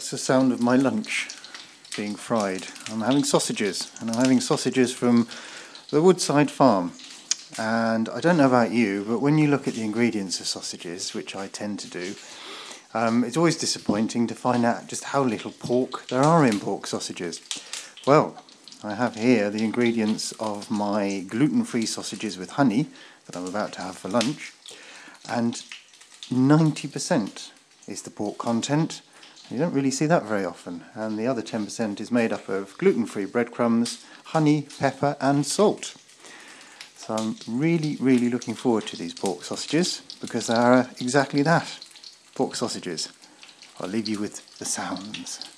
That's the sound of my lunch being fried. I'm having sausages, and I'm having sausages from the Woodside Farm. And I don't know about you, but when you look at the ingredients of sausages, which I tend to do, it's always disappointing to find out just how little pork there are in pork sausages. Well, I have here the ingredients of my gluten-free sausages with honey that I'm about to have for lunch, and 90% is the pork content. You don't really see that very often, and the other 10% is made up of gluten-free breadcrumbs, honey, pepper and salt. So I'm really looking forward to these pork sausages because they are exactly that, pork sausages. I'll leave you with the sounds.